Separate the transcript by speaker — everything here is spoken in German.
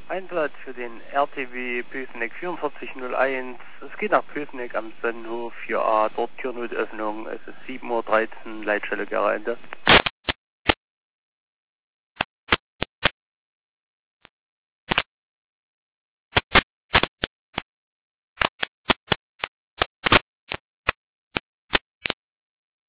Speaker 1: Einsatz für den RTW Pößneck 4401. Es geht nach Pößneck am Sonnenhof 4a, dort Türnotöffnung. Es ist 7:13 Uhr, Leitstelle Gera Ende.